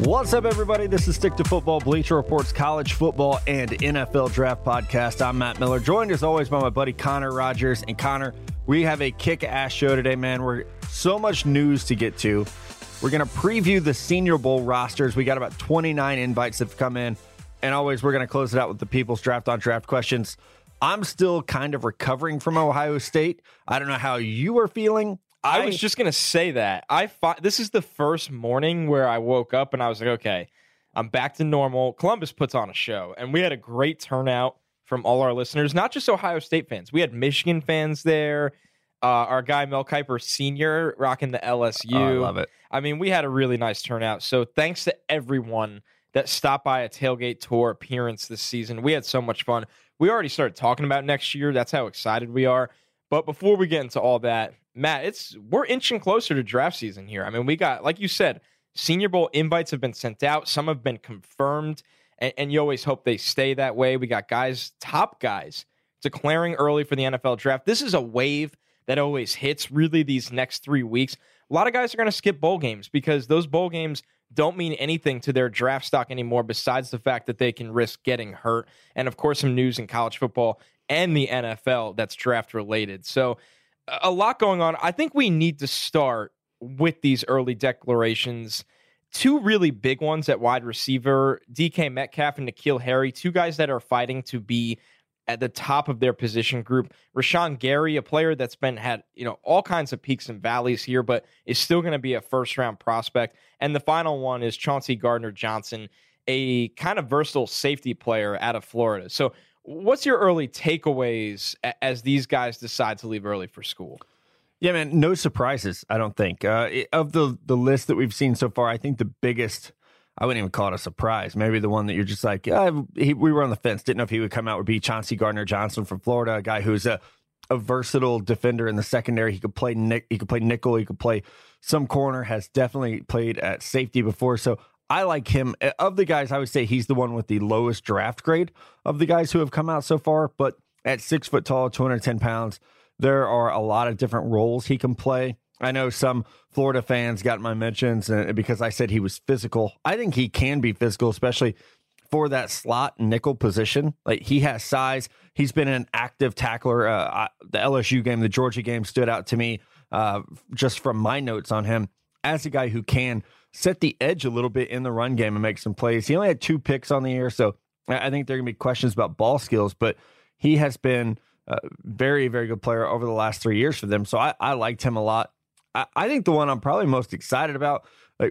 What's up, everybody? This is Stick to Football, Bleacher Report's college football and NFL draft podcast. I'm Matt Miller, joined as always by my buddy Connor Rogers. And Connor, we have a kick-ass show today, man. We're so much news to get to. We're going to preview the Senior Bowl rosters. We got about 29 invites that have come in. And always, we're going to close it out with the People's Draft on Draft questions. I'm still kind of recovering from Ohio State. I don't know how you are feeling. I was just going to say that. This is the first morning where I woke up and I was like, okay, I'm back to normal. Columbus puts on a show, and we had a great turnout from all our listeners, not just Ohio State fans. We had Michigan fans there. Our guy Mel Kiper Sr. rocking the LSU. Oh, I love it. I mean, we had a really nice turnout. So thanks to everyone that stopped by a tailgate tour appearance this season. We had so much fun. We already started talking about next year. That's how excited we are. But before we get into all that, Matt, we're inching closer to draft season here. I mean, we got, like you said, Senior Bowl invites have been sent out. Some have been confirmed, and you always hope they stay that way. We got top guys, declaring early for the NFL draft. This is a wave that always hits really these next 3 weeks. A lot of guys are going to skip bowl games because those bowl games don't mean anything to their draft stock anymore besides the fact that they can risk getting hurt. And, of course, some news in college football and the NFL that's draft related. So a lot going on. I think we need to start with these early declarations. Two really big ones at wide receiver, DK Metcalf and N'Keal Harry, two guys that are fighting to be at the top of their position group. Rashawn Gary, a player that's had all kinds of peaks and valleys here, but is still going to be a first-round prospect. And the final one is Chauncey Gardner-Johnson, a kind of versatile safety player out of Florida. So what's your early takeaways as these guys decide to leave early for school? Yeah, man, no surprises, I don't think. Of the list that we've seen so far, I think the biggest, I wouldn't even call it a surprise. Maybe the one that you're just like, we were on the fence, didn't know if he would come out, would be Chauncey Gardner-Johnson from Florida, a guy who's a versatile defender in the secondary. He could play nickel, he could play some corner, has definitely played at safety before. So I like him. Of the guys, I would say he's the one with the lowest draft grade of the guys who have come out so far. But at 6 foot tall, 210 pounds, there are a lot of different roles he can play. I know some Florida fans got my mentions because I said he was physical. I think he can be physical, especially for that slot nickel position. Like, he has size. He's been an active tackler. The LSU game, the Georgia game stood out to me just from my notes on him as a guy who can set the edge a little bit in the run game and make some plays. He only had 2 picks on the year, so I think there are going to be questions about ball skills, but he has been a very, very good player over the last 3 years for them. So I liked him a lot. I think the one I'm probably most excited about, like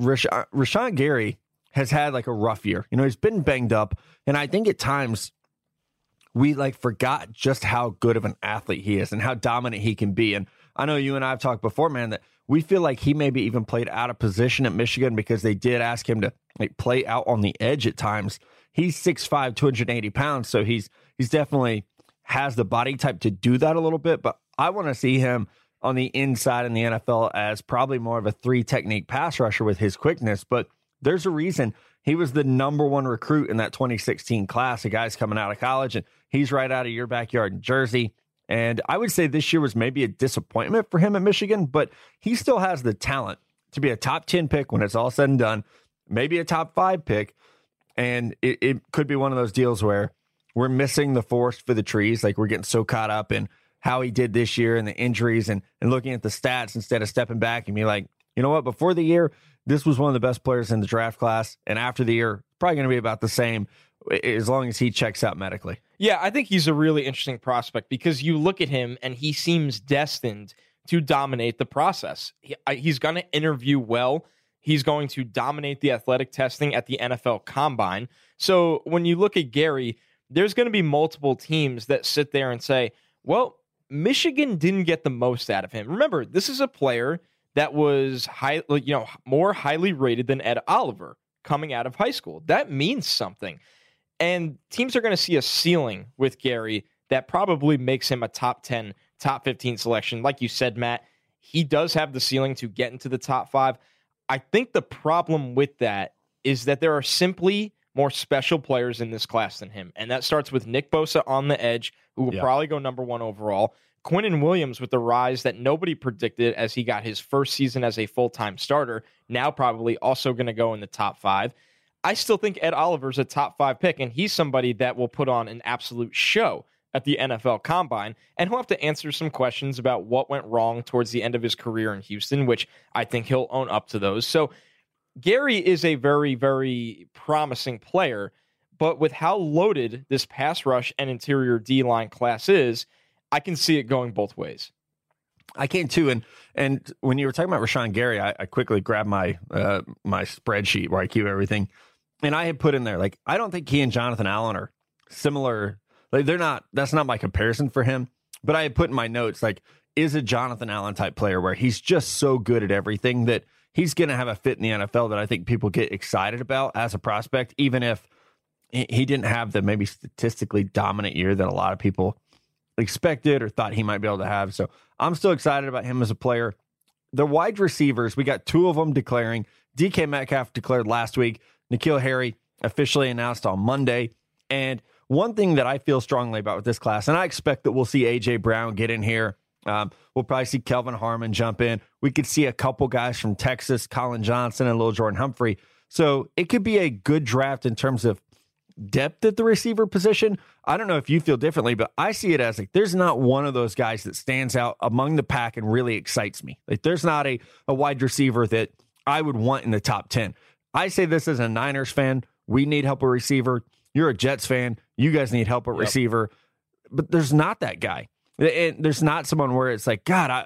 Rashawn Gary has had like a rough year. He's been banged up, and I think at times we forgot just how good of an athlete he is and how dominant he can be. And I know you and I have talked before, man, that we feel like he maybe even played out of position at Michigan because they did ask him to play out on the edge at times. He's 6'5", 280 pounds, so he's definitely has the body type to do that a little bit. But I want to see him on the inside in the NFL as probably more of a 3-technique pass rusher with his quickness. But there's a reason he was the number 1 recruit in that 2016 class, a guy's coming out of college, and he's right out of your backyard in Jersey. And I would say this year was maybe a disappointment for him at Michigan, but he still has the talent to be a top 10 pick when it's all said and done, maybe a top 5 pick. And it could be one of those deals where we're missing the forest for the trees. Like, we're getting so caught up in how he did this year and the injuries and looking at the stats instead of stepping back and be like, you know what, before the year, this was one of the best players in the draft class. And after the year, probably going to be about the same as long as he checks out medically. Yeah, I think he's a really interesting prospect because you look at him and he seems destined to dominate the process. He's going to interview well. He's going to dominate the athletic testing at the NFL Combine. So when you look at Gary, there's going to be multiple teams that sit there and say, well, Michigan didn't get the most out of him. Remember, this is a player that was more highly rated than Ed Oliver coming out of high school. That means something. And teams are going to see a ceiling with Gary that probably makes him a top 10, top 15 selection. Like you said, Matt, he does have the ceiling to get into the top 5. I think the problem with that is that there are simply more special players in this class than him. And that starts with Nick Bosa on the edge, who will probably go number 1 overall. Quinnen Williams, with the rise that nobody predicted as he got his first season as a full-time starter, now probably also going to go in the top 5. I still think Ed Oliver's a top 5 pick, and he's somebody that will put on an absolute show at the NFL Combine, and he'll have to answer some questions about what went wrong towards the end of his career in Houston, which I think he'll own up to those. So Gary is a very, very promising player, but with how loaded this pass rush and interior D-line class is, I can see it going both ways. I can too, and when you were talking about Rashawn Gary, I quickly grabbed my my spreadsheet where I keep everything, and I had put in there, like, I don't think he and Jonathan Allen are similar. Like, they're not. That's not my comparison for him. But I had put in my notes, like, is a Jonathan Allen type player where he's just so good at everything that he's going to have a fit in the NFL that I think people get excited about as a prospect, even if he didn't have the maybe statistically dominant year that a lot of people expected or thought he might be able to have. So I'm still excited about him as a player. The wide receivers, we got 2 of them declaring. DK Metcalf declared last week. N'Keal Harry officially announced on Monday. And one thing that I feel strongly about with this class, and I expect that we'll see A.J. Brown get in here. We'll probably see Kelvin Harmon jump in. We could see a couple guys from Texas, Colin Johnson and Lil Jordan Humphrey. So it could be a good draft in terms of depth at the receiver position. I don't know if you feel differently, but I see it as, like, there's not one of those guys that stands out among the pack and really excites me. Like, there's not a wide receiver that I would want in the top 10. I say this as a Niners fan. We need help at receiver. You're a Jets fan. You guys need help at receiver. But there's not that guy. And there's not someone where it's like, God,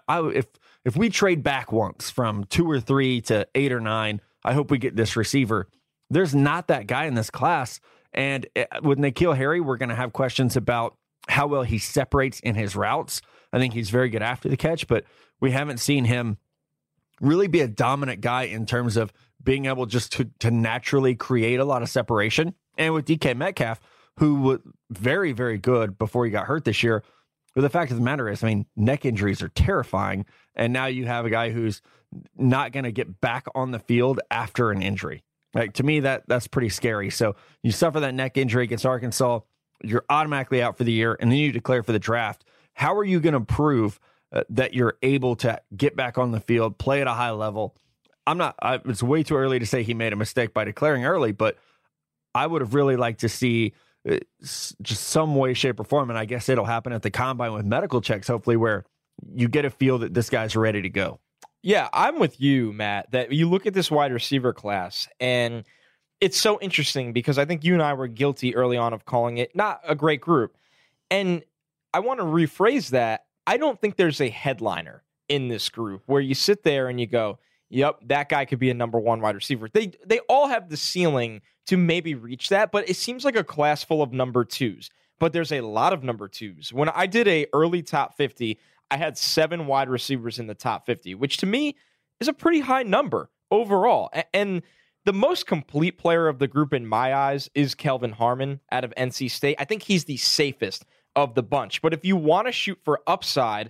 if we trade back once from 2 or 3 to 8 or 9, I hope we get this receiver. There's not that guy in this class. And with N'Keal Harry, we're going to have questions about how well he separates in his routes. I think he's very good after the catch, but we haven't seen him really be a dominant guy in terms of being able just to naturally create a lot of separation. And with DK Metcalf, who was very, very good before he got hurt this year, but the fact of the matter is, I mean, neck injuries are terrifying. And now you have a guy who's not going to get back on the field after an injury. Like, to me, that's pretty scary. So you suffer that neck injury against Arkansas, you're automatically out for the year, and then you declare for the draft. How are you going to prove that you're able to get back on the field, play at a high level? It's way too early to say he made a mistake by declaring early, but I would have really liked to see just some way, shape, or form, and I guess it'll happen at the Combine with medical checks, hopefully, where you get a feel that this guy's ready to go. Yeah, I'm with you, Matt, that you look at this wide receiver class, and it's so interesting because I think you and I were guilty early on of calling it not a great group. And I want to rephrase that. I don't think there's a headliner in this group where you sit there and you go, yep, that guy could be a number 1 wide receiver. They all have the ceiling to maybe reach that, but it seems like a class full of number 2s. But there's a lot of number 2s. When I did a early top 50, I had 7 wide receivers in the top 50, which to me is a pretty high number overall. And the most complete player of the group in my eyes is Kelvin Harmon out of NC State. I think he's the safest of the bunch. But if you want to shoot for upside,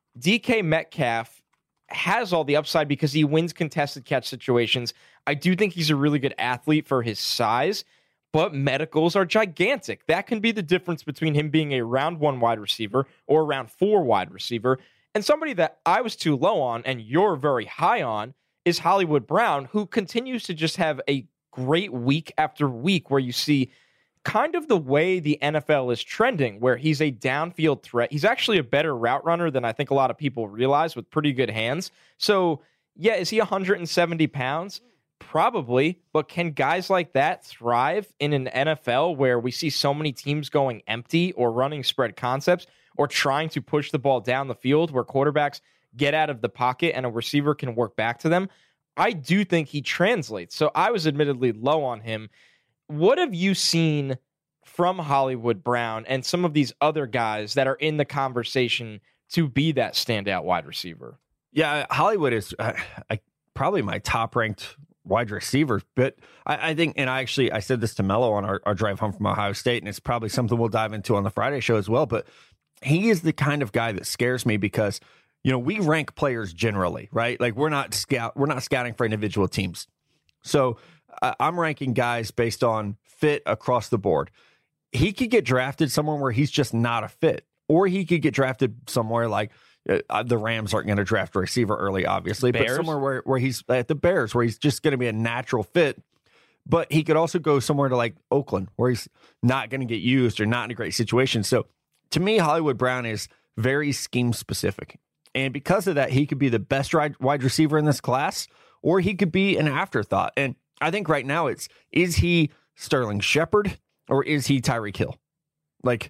DK Metcalf has all the upside because he wins contested catch situations. I do think he's a really good athlete for his size, but medicals are gigantic. That can be the difference between him being a round 1 wide receiver or a round 4 wide receiver. And somebody that I was too low on and you're very high on is Hollywood Brown, who continues to just have a great week after week where you see kind of the way the NFL is trending, where he's a downfield threat. He's actually a better route runner than I think a lot of people realize, with pretty good hands. So, yeah, is he 170 pounds? Probably, but can guys like that thrive in an NFL where we see so many teams going empty or running spread concepts or trying to push the ball down the field where quarterbacks get out of the pocket and a receiver can work back to them? I do think he translates. So I was admittedly low on him. What have you seen from Hollywood Brown and some of these other guys that are in the conversation to be that standout wide receiver? Yeah, Hollywood is probably my top-ranked wide receiver. But I think, and I said this to Mello on our drive home from Ohio State, and it's probably something we'll dive into on the Friday show as well. But he is the kind of guy that scares me because, you know, we rank players generally, right? Like we're not scouting for individual teams. So I'm ranking guys based on fit across the board. He could get drafted somewhere where he's just not a fit. or he could get drafted somewhere like the Rams aren't going to draft a receiver early, obviously, Bears? but somewhere where he's at the Bears, where he's just going to be a natural fit. But he could also go somewhere to like Oakland, where he's not going to get used or not in a great situation. So to me, Hollywood Brown is very scheme specific. And because of that, he could be the best wide receiver in this class, or he could be an afterthought. And I think right now is he Sterling Shepard or is he Tyreek Hill? Like,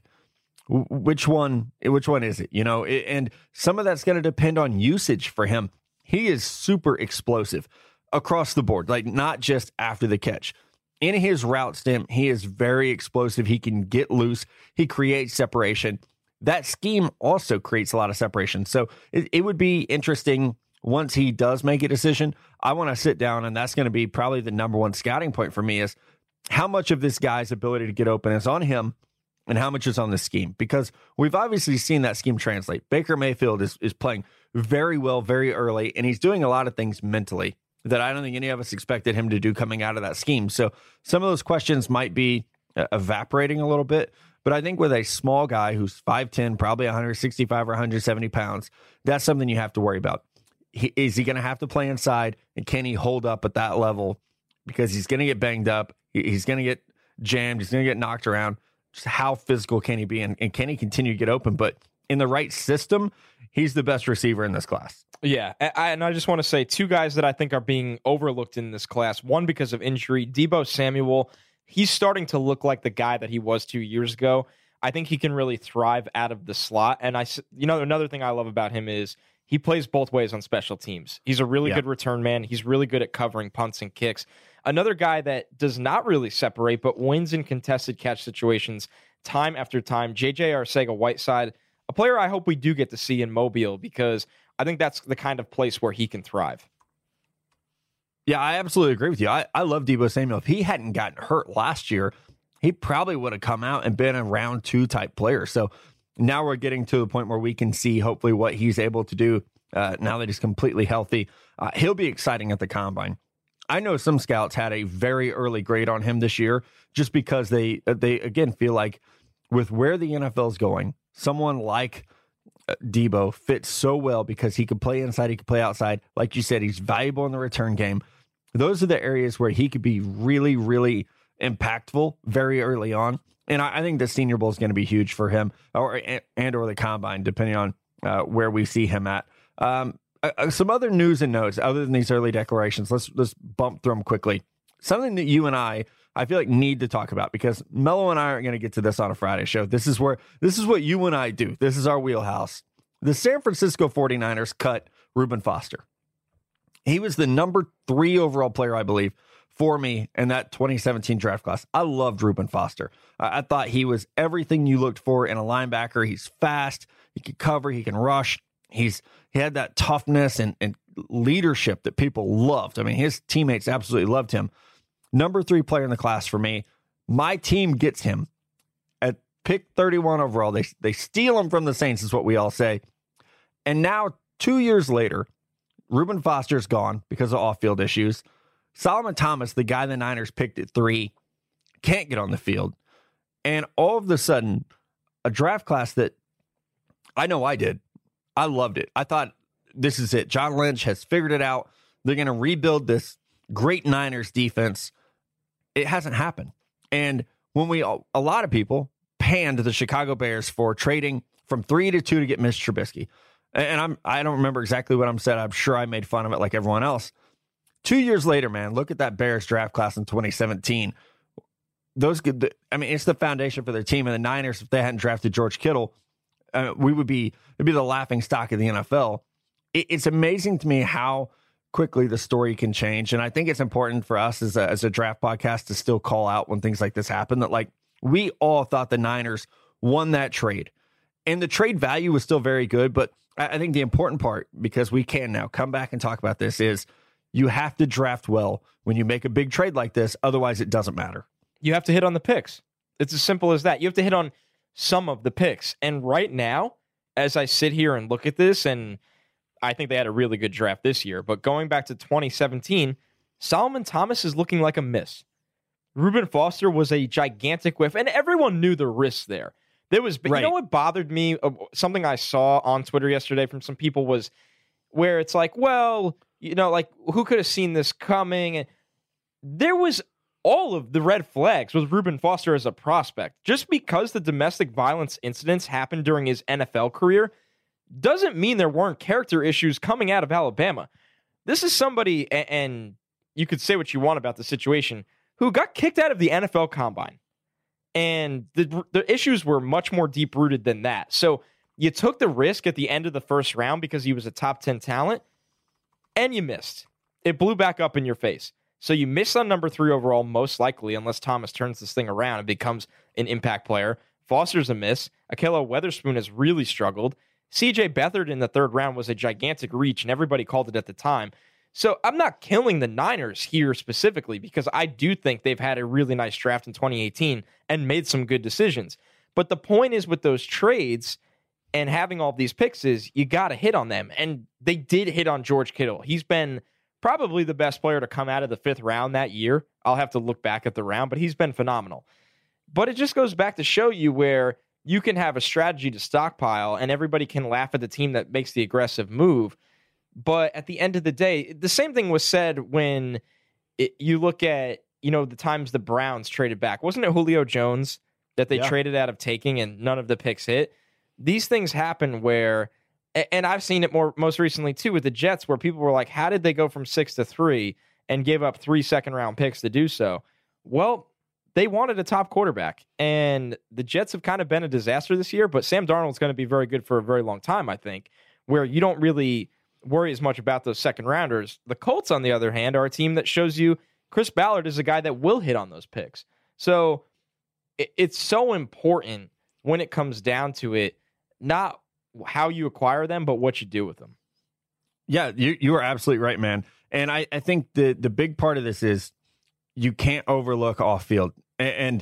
which one is it? And some of that's going to depend on usage for him. He is super explosive across the board, like not just after the catch. In his route stem, he is very explosive. He can get loose. He creates separation. That scheme also creates a lot of separation. So it would be interesting once he does make a decision. I want to sit down, and that's going to be probably the number one scouting point for me is how much of this guy's ability to get open is on him and how much is on the scheme. Because we've obviously seen that scheme translate. Baker Mayfield is playing very well, very early, and he's doing a lot of things mentally that I don't think any of us expected him to do coming out of that scheme. So some of those questions might be evaporating a little bit. But I think with a small guy who's 5'10", probably 165 or 170 pounds, that's something you have to worry about. Is he going to have to play inside, and can he hold up at that level? Because he's going to get banged up. He's going to get jammed. He's going to get knocked around. Just how physical can he be, and can he continue to get open? But in the right system, he's the best receiver in this class. Yeah, and I just want to say two guys that I think are being overlooked in this class. One, because of injury, Deebo Samuel. He's starting to look like the guy that he was 2 years ago. I think he can really thrive out of the slot. And another thing I love about him is he plays both ways on special teams. He's a really good return man. He's really good at covering punts and kicks. Another guy that does not really separate, but wins in contested catch situations time after time, J.J. Arcega-Whiteside, a player I hope we do get to see in Mobile, because I think that's the kind of place where he can thrive. Yeah, I absolutely agree with you. I love Deebo Samuel. If he hadn't gotten hurt last year, he probably would have come out and been a round 2 type player. So now we're getting to the point where we can see hopefully what he's able to do now that he's completely healthy. He'll be exciting at the combine. I know some scouts had a very early grade on him this year just because they again feel like with where the NFL is going, someone like Deebo fits so well because he can play inside, he can play outside. Like you said, he's valuable in the return game. Those are the areas where he could be really, really impactful very early on. And I think the Senior Bowl is going to be huge for him or the combine, depending on where we see him at. Some other news and notes other than these early declarations. Let's bump through them quickly. Something that you and I feel like need to talk about, because Mello and I aren't going to get to this on a Friday show. This is what you and I do. This is our wheelhouse. The San Francisco 49ers cut Reuben Foster. He was the number 3 overall player, I believe, for me in that 2017 draft class. I loved Reuben Foster. I thought he was everything you looked for in a linebacker. He's fast. He can cover. He can rush. He had that toughness and leadership that people loved. I mean, his teammates absolutely loved him. Number 3 player in the class for me. My team gets him at pick 31 overall. They steal him from the Saints, is what we all say. And now 2 years later, Reuben Foster's gone because of off-field issues. Solomon Thomas, the guy the Niners picked at 3, can't get on the field. And all of a sudden, a draft class that I know I did. I loved it. I thought, this is it. John Lynch has figured it out. They're going to rebuild this great Niners defense. It hasn't happened. And when a lot of people panned the Chicago Bears for trading from 3 to 2 to get Mitch Trubisky. And I don't remember exactly what I'm said. I'm sure I made fun of it like everyone else. 2 years later, man, look at that Bears draft class in 2017. It's the foundation for their team. And the Niners, if they hadn't drafted George Kittle, it'd be the laughing stock of the NFL. It's amazing to me how quickly the story can change. And I think it's important for us as a draft podcast to still call out when things like this happen, that like we all thought the Niners won that trade. And the trade value was still very good. But I think the important part, because we can now come back and talk about this, is you have to draft well when you make a big trade like this. Otherwise, it doesn't matter. You have to hit on the picks. It's as simple as that. You have to hit on some of the picks. And right now, as I sit here and look at this, and I think they had a really good draft this year, but going back to 2017, Solomon Thomas is looking like a miss. Reuben Foster was a gigantic whiff, and everyone knew the risks there. There was, but Right. you know what bothered me? Something I saw on Twitter yesterday from some people was where it's like, well, like who could have seen this coming? And there was all of the red flags with Reuben Foster as a prospect. Just because the domestic violence incidents happened during his NFL career doesn't mean there weren't character issues coming out of Alabama. This is somebody, and you could say what you want about the situation, who got kicked out of the NFL Combine. And the issues were much more deep-rooted than that. So you took the risk at the end of the first round because he was a top 10 talent, and you missed. It blew back up in your face. So you miss on number 3 overall, most likely, unless Thomas turns this thing around and becomes an impact player. Foster's a miss. Ahkello Weatherspoon has really struggled. C.J. Beathard in the 3rd round was a gigantic reach, and everybody called it at the time. So I'm not killing the Niners here specifically because I do think they've had a really nice draft in 2018 and made some good decisions. But the point is with those trades and having all these picks is you got to hit on them. And they did hit on George Kittle. He's been probably the best player to come out of the 5th round that year. I'll have to look back at the round, but he's been phenomenal. But it just goes back to show you where you can have a strategy to stockpile and everybody can laugh at the team that makes the aggressive move. But at the end of the day, the same thing was said when you look at, the times the Browns traded back. Wasn't it Julio Jones that they traded out of taking and none of the picks hit? These things happen where, and I've seen it most recently too with the Jets, where people were like, how did they go from 6 to 3 and give up 3 second-round picks to do so? Well, they wanted a top quarterback, and the Jets have kind of been a disaster this year, but Sam Darnold's going to be very good for a very long time, I think, where you don't really worry as much about those second rounders. The Colts, on the other hand, are a team that shows you Chris Ballard is a guy that will hit on those picks. So it's so important when it comes down to it, not how you acquire them, but what you do with them. Yeah, you are absolutely right, man. And I think the big part of this is you can't overlook off field. And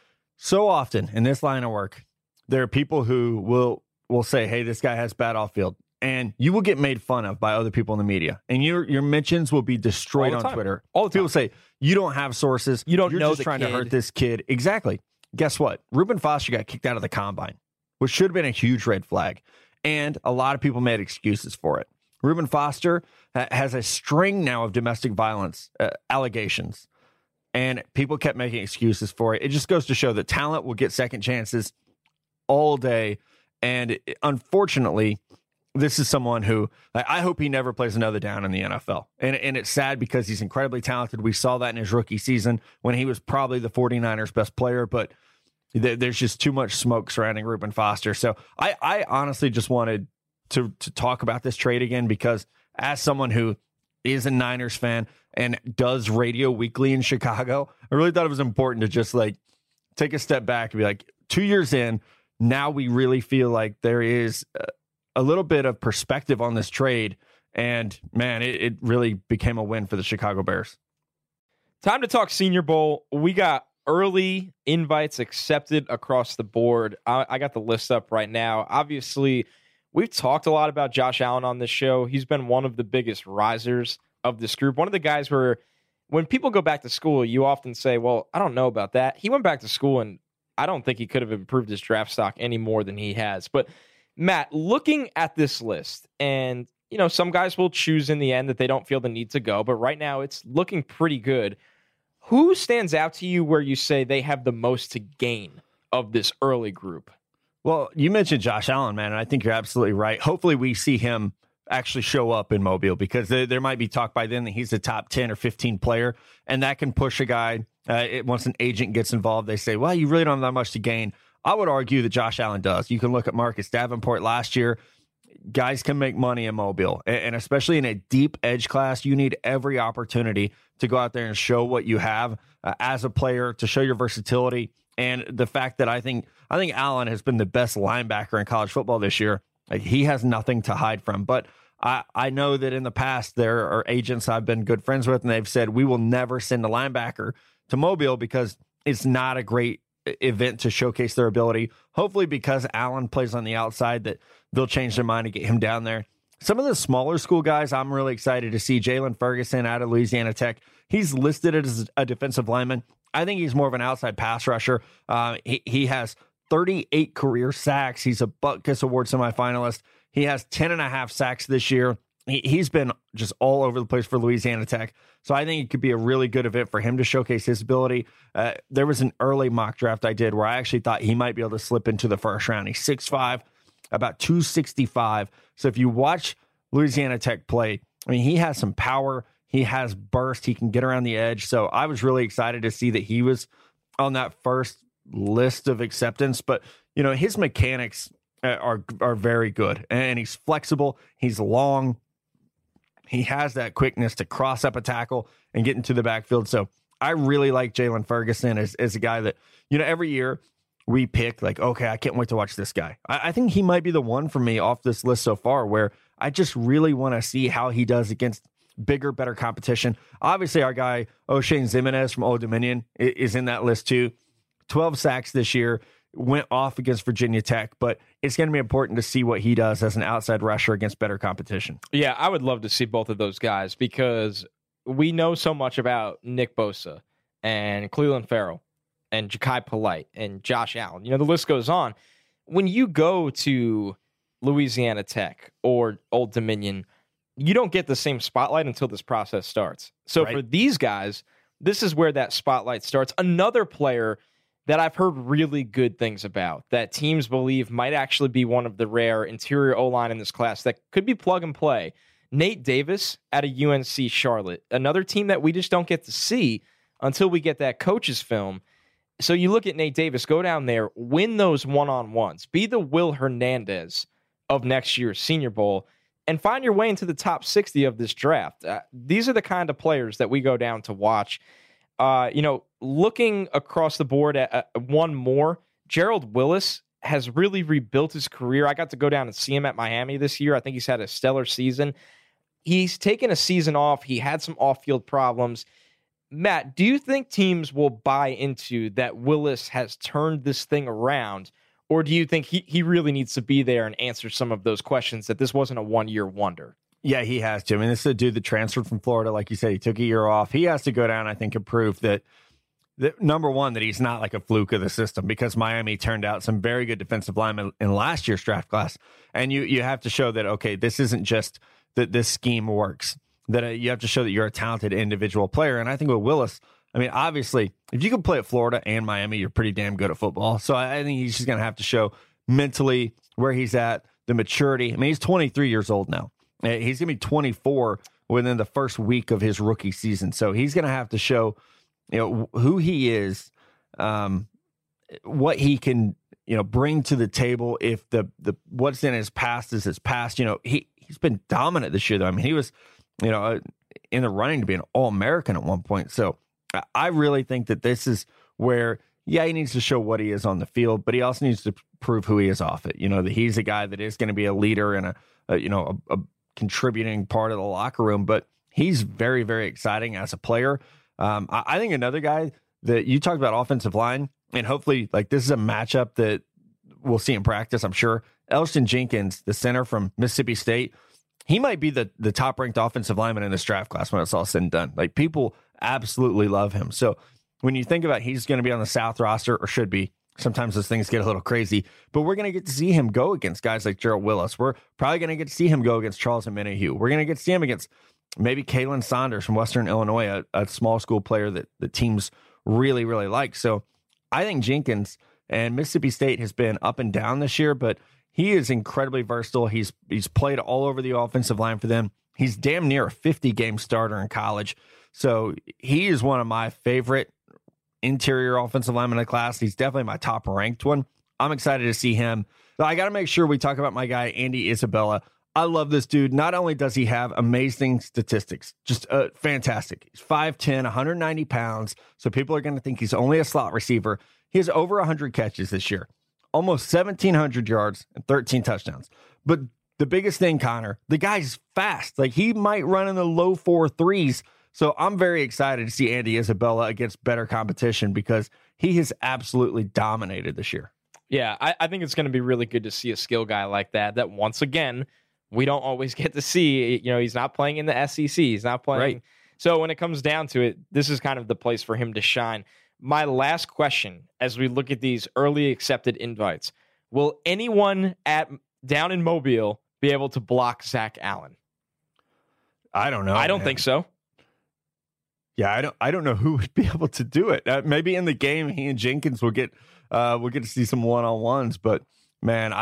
so often in this line of work, there are people who will say, hey, this guy has bad off field. And you will get made fun of by other people in the media. And your mentions will be destroyed on Twitter. All the time. People say, you don't have sources. You're know just trying to hurt this kid. Exactly. Guess what? Reuben Foster got kicked out of the combine, which should have been a huge red flag. And a lot of people made excuses for it. Reuben Foster has a string now of domestic violence allegations. And people kept making excuses for it. It just goes to show that talent will get second chances all day. And unfortunately, this is someone who I hope he never plays another down in the NFL. And it's sad because he's incredibly talented. We saw that in his rookie season when he was probably the 49ers' best player, but there's just too much smoke surrounding Reuben Foster. So I honestly just wanted to talk about this trade again because as someone who is a Niners fan and does radio weekly in Chicago, I really thought it was important to just take a step back and be like, 2 years in, now we really feel like there is a little bit of perspective on this trade. And man, it really became a win for the Chicago Bears. Time to talk Senior Bowl. We got early invites accepted across the board. I got the list up right now. Obviously, we've talked a lot about Josh Allen on this show. He's been one of the biggest risers of this group. One of the guys where when people go back to school, you often say, well, I don't know about that. He went back to school, and I don't think he could have improved his draft stock any more than he has. But Matt, looking at this list, and some guys will choose in the end that they don't feel the need to go, but right now it's looking pretty good. Who stands out to you where you say they have the most to gain of this early group? Well, you mentioned Josh Allen, man, and I think you're absolutely right. Hopefully we see him actually show up in Mobile because there might be talk by then that he's a top 10 or 15 player, and that can push a guy. Once an agent gets involved, they say, well, you really don't have that much to gain. I would argue that Josh Allen does. You can look at Marcus Davenport last year. Guys can make money in Mobile, and especially in a deep edge class, you need every opportunity to go out there and show what you have as a player, to show your versatility. And the fact that I think Allen has been the best linebacker in college football this year. He has nothing to hide from. But I know that in the past there are agents I've been good friends with, and they've said we will never send a linebacker to Mobile because it's not a great event to showcase their ability. Hopefully because Allen plays on the outside that they'll change their mind and get him down there. Some of the smaller school guys I'm really excited to see. Jalen Ferguson out of Louisiana Tech. He's listed as a defensive lineman. I think he's more of an outside pass rusher. He has 38 career sacks. He's a Butkus Award semifinalist. He has 10.5 sacks this year. He's been just all over the place for Louisiana Tech. So I think it could be a really good event for him to showcase his ability. There was an early mock draft I did where I actually thought he might be able to slip into the first round. He's 6'5", about 265. So if you watch Louisiana Tech play, I mean, he has some power. He has burst. He can get around the edge. So I was really excited to see that he was on that first list of acceptance. But, you know, his mechanics are very good. And he's flexible. He's long. He has that quickness to cross up a tackle and get into the backfield. So I really like Jalen Ferguson as a guy that, you know, every year we pick like, okay, I can't wait to watch this guy. I think he might be the one for me off this list so far where I just really want to see how he does against bigger, better competition. Obviously, our guy, Oshane Ximines from Old Dominion, is in that list too. 12 sacks this year, went off against Virginia Tech, but it's going to be important to see what he does as an outside rusher against better competition. Yeah, I would love to see both of those guys because we know so much about Nick Bosa and Cleveland Farrell and Ja'Kai Polite and Josh Allen. You know, the list goes on. When you go to Louisiana Tech or Old Dominion, you don't get the same spotlight until this process starts. So for these guys, this is where that spotlight starts. Another player that I've heard really good things about that teams believe might actually be one of the rare interior O-line in this class that could be plug and play. Nate Davis out of UNC Charlotte, another team that we just don't get to see until we get that coach's film. So you look at Nate Davis, go down there, win those one-on-ones, be the Will Hernandez of next year's Senior Bowl, and find your way into the top 60 of this draft. These are the kind of players that we go down to watch. You know, looking across the board at one more, Gerald Willis has really rebuilt his career. I got to go down and see him at Miami this year. I think he's had a stellar season. He's taken a season off. He had some off-field problems. Matt, do you think teams will buy into that Willis has turned this thing around, or do you think he really needs to be there and answer some of those questions, that this wasn't a one-year wonder? Yeah, he has to. I mean, this is a dude that transferred from Florida. Like you said, he took a year off. He has to go down, I think, and prove that number one, that he's not like a fluke of the system, because Miami turned out some very good defensive linemen in last year's draft class. And you have to show that, okay, this isn't just that this scheme works, that you have to show that you're a talented individual player. And I think with Willis, I mean, obviously, if you can play at Florida and Miami, you're pretty damn good at football. So I think he's just going to have to show mentally where he's at, the maturity. I mean, he's 23 years old now. He's going to be 24 within the first week of his rookie season. So he's going to have to show, you know, who he is, what he can, you know, bring to the table. If the what's in his past is his past. You know, he's been dominant this year, though. I mean, he was, you know, in the running to be an All-American at one point. So I really think that this is where, yeah, he needs to show what he is on the field, but he also needs to prove who he is off it. You know, that he's a guy that is going to be a leader and a contributing part of the locker room, but he's very, very exciting as a player. I think another guy that you talked about, offensive line, and hopefully like this is a matchup that we'll see in practice, I'm sure. Elston Jenkins, the center from Mississippi State, he might be the top ranked offensive lineman in this draft class when it's all said and done. Like, people absolutely love him. So when you think about he's going to be on the South roster, or should be, sometimes those things get a little crazy, but we're going to get to see him go against guys like Gerald Willis. We're probably going to get to see him go against Charles Omenihu. We're going to get to see him against maybe Kalen Saunders from Western Illinois, a small school player that the teams really, really like. So I think Jenkins, and Mississippi State has been up and down this year, but he is incredibly versatile. He's played all over the offensive line for them. He's damn near a 50-game starter in college. So he is one of my favorite interior offensive lineman in the class. He's definitely my top ranked one. I'm excited to see him. So I got to make sure we talk about my guy, Andy Isabella. I love this dude. Not only does he have amazing statistics, just fantastic. He's 5'10", 190 pounds. So people are going to think he's only a slot receiver. He has over 100 catches this year, almost 1,700 yards and 13 touchdowns. But the biggest thing, Connor, the guy's fast. Like, he might run in the low 4.3s. So I'm very excited to see Andy Isabella against better competition, because he has absolutely dominated this year. Yeah, I think it's going to be really good to see a skill guy like that once again, we don't always get to see. You know, he's not playing in the SEC. He's not playing. Right. So when it comes down to it, this is kind of the place for him to shine. my last question as we look at these early accepted invites. Will anyone down in Mobile be able to block Zach Allen? I don't know. I don't think so. Yeah, I don't know who would be able to do it. Maybe in the game, he and Jenkins will get to see some one-on-ones. But man,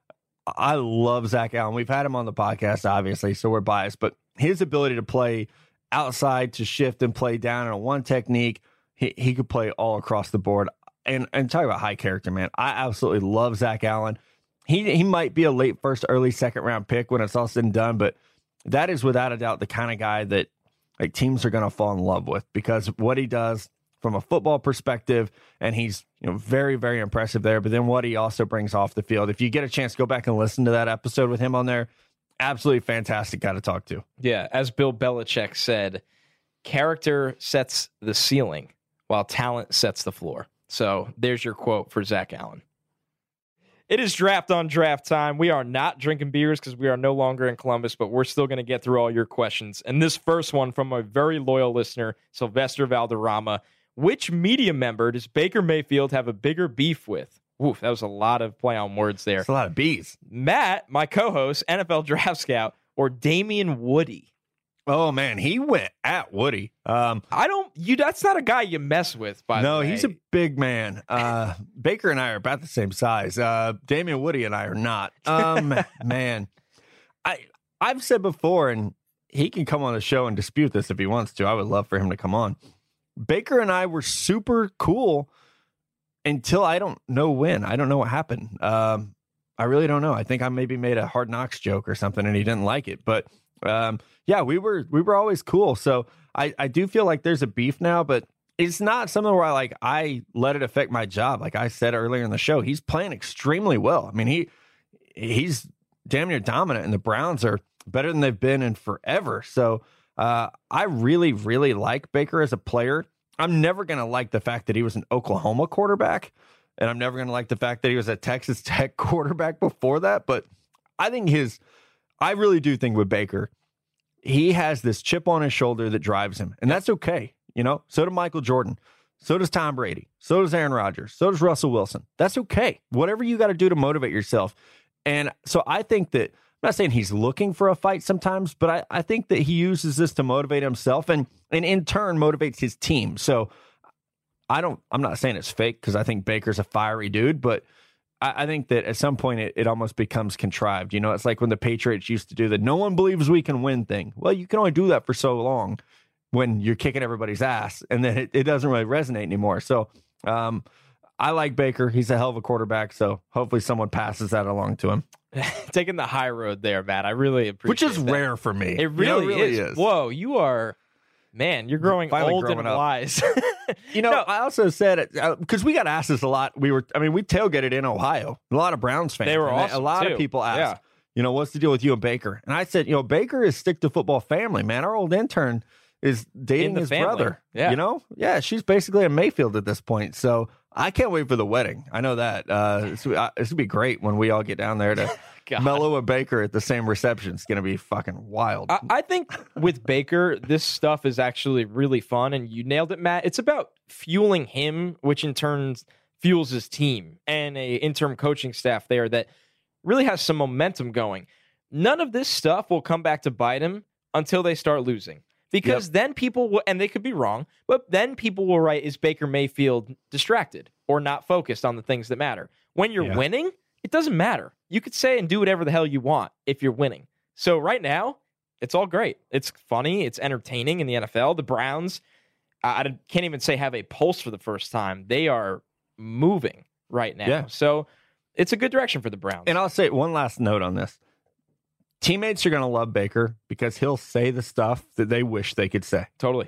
I love Zach Allen. We've had him on the podcast, obviously, so we're biased. But his ability to play outside, to shift and play down in a one technique, he could play all across the board. And talk about high character, man. I absolutely love Zach Allen. He might be a late first, early second round pick when it's all said and done, but that is without a doubt the kind of guy that like teams are going to fall in love with because what he does from a football perspective, and he's very, very impressive there. But then what he also brings off the field. If you get a chance to go back and listen to that episode with him on there, absolutely fantastic guy to talk to. Yeah, as Bill Belichick said, character sets the ceiling while talent sets the floor. So there's your quote for Zach Allen. It is draft on draft time. We are not drinking beers because we are no longer in Columbus, but we're still going to get through all your questions. And this first one from a very loyal listener, Sylvester Valderrama. Which media member does Baker Mayfield have a bigger beef with? Oof, that was a lot of play on words there. That's a lot of B's. Matt, my co-host, NFL Draft Scout, or Damian Woody? Oh, man, he went at Woody. That's not a guy you mess with, by the way. No, he's a big man. Baker and I are about the same size. Damian Woody and I are not. Man, I've said before, and he can come on the show and dispute this if he wants to. I would love for him to come on. Baker and I were super cool until I don't know when. I don't know what happened. I really don't know. I think I maybe made a Hard Knocks joke or something, and he didn't like it. But yeah, we were always cool. So I do feel like there's a beef now, but it's not something where I let it affect my job. Like I said earlier in the show, he's playing extremely well. I mean, he's damn near dominant, and the Browns are better than they've been in forever. So I really, really like Baker as a player. I'm never going to like the fact that he was an Oklahoma quarterback, and I'm never going to like the fact that he was a Texas Tech quarterback before that. But I really do think with Baker, he has this chip on his shoulder that drives him, and that's okay. So does Michael Jordan. So does Tom Brady. So does Aaron Rodgers. So does Russell Wilson. That's okay. Whatever you got to do to motivate yourself. And so I think that, I'm not saying he's looking for a fight sometimes, but I think that he uses this to motivate himself and in turn motivates his team. So I'm not saying it's fake because I think Baker's a fiery dude, but I think that at some point it almost becomes contrived. It's like when the Patriots used to do the no one believes we can win thing. Well, you can only do that for so long when you're kicking everybody's ass, and then it doesn't really resonate anymore. So I like Baker. He's a hell of a quarterback, so hopefully someone passes that along to him. Taking the high road there, Matt. I really appreciate Which is that. rare for me. It really is. Whoa, you are... Man, you're growing old and wise. No, I also said it because we got asked this a lot. We tailgated in Ohio. A lot of Browns fans. They were awesome. A lot of people asked, what's the deal with you and Baker? And I said, Baker is stick to football family, man. Our old intern is dating his brother. Yeah. Yeah, she's basically a Mayfield at this point. So I can't wait for the wedding. I know that. This would be great when we all get down there to Mello and Baker at the same reception. It's going to be fucking wild. I think with Baker, this stuff is actually really fun, and you nailed it, Matt. It's about fueling him, which in turn fuels his team and a interim coaching staff there that really has some momentum going. None of this stuff will come back to bite him until they start losing. Because then people will, and they could be wrong, but then people will write, is Baker Mayfield distracted or not focused on the things that matter? When you're winning, it doesn't matter. You could say and do whatever the hell you want if you're winning. So right now, it's all great. It's funny. It's entertaining in the NFL. The Browns, I can't even say have a pulse for the first time. They are moving right now. Yeah. So it's a good direction for the Browns. And I'll say one last note on this. Teammates are going to love Baker because he'll say the stuff that they wish they could say. Totally.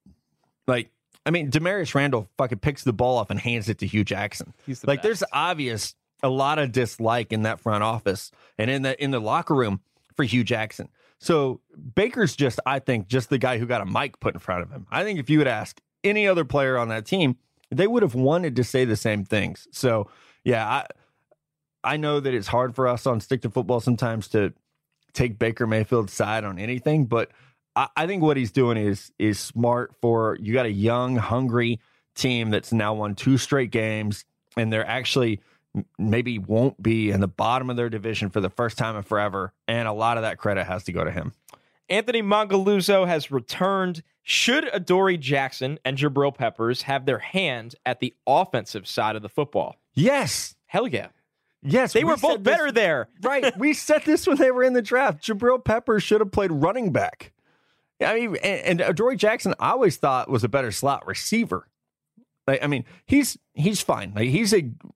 Demarius Randall fucking picks the ball up and hands it to Hugh Jackson. He's the best. There's obvious a lot of dislike in that front office and in the locker room for Hugh Jackson. So Baker's I think, just the guy who got a mic put in front of him. I think if you would ask any other player on that team, they would have wanted to say the same things. So, yeah, I know that it's hard for us on Stick to Football sometimes to take Baker Mayfield's side on anything, but I think what he's doing is smart for, you got a young, hungry team that's now won 2 straight games, and they're actually maybe won't be in the bottom of their division for the first time in forever. And a lot of that credit has to go to him. Anthony Mongaluzzo has returned. Should Adoree Jackson and Jabril Peppers have their hand at the offensive side of the football? Yes. Hell yeah. Yes. They were both better there. Right. We said this when they were in the draft. Jabril Peppers should have played running back. I mean, and Adoree Jackson, I always thought was a better slot receiver. Like, I mean, he's fine. Like, he's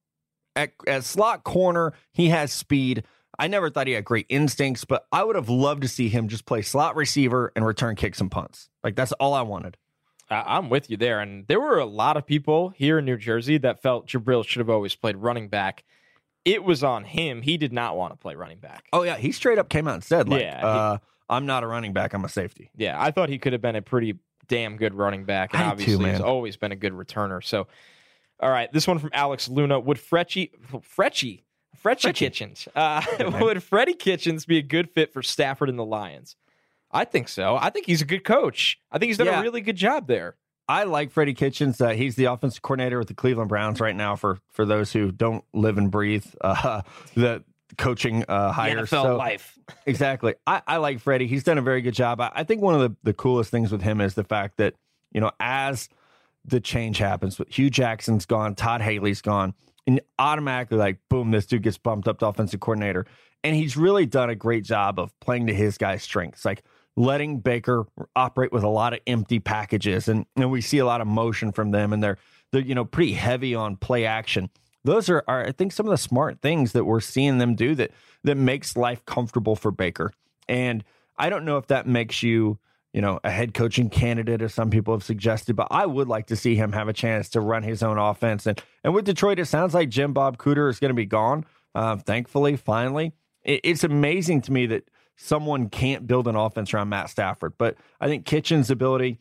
at slot corner, he has speed. I never thought he had great instincts, but I would have loved to see him just play slot receiver and return kicks and punts. Like, that's all I wanted. I'm with you there. And there were a lot of people here in New Jersey that felt Jabril should have always played running back. It was on him. He did not want to play running back. Oh, yeah. He straight up came out and said, I'm not a running back. I'm a safety. Yeah, I thought he could have been a pretty damn good running back. And obviously he's always been a good returner. So, all right, this one from Alex Luna. Would Freddie Kitchens would Freddie Kitchens be a good fit for Stafford and the Lions? I think so. I think he's a good coach. I think he's done a really good job there. I like Freddie Kitchens. He's the offensive coordinator with the Cleveland Browns right now. For those who don't live and breathe the coaching hires, NFL life. Exactly. I like Freddie. He's done a very good job. I think one of the coolest things with him is the fact that, as the change happens, Hugh Jackson's gone, Todd Haley's gone, and automatically, like, boom, this dude gets bumped up to offensive coordinator. And he's really done a great job of playing to his guys' strengths, like letting Baker operate with a lot of empty packages. And we see a lot of motion from them, and they're pretty heavy on play action. Those are, I think, some of the smart things that we're seeing them do that makes life comfortable for Baker. And I don't know if that makes you, a head coaching candidate, as some people have suggested, but I would like to see him have a chance to run his own offense. And with Detroit, it sounds like Jim Bob Cooter is going to be gone. Thankfully, finally. It's amazing to me that someone can't build an offense around Matt Stafford. But I think Kitchens' ability,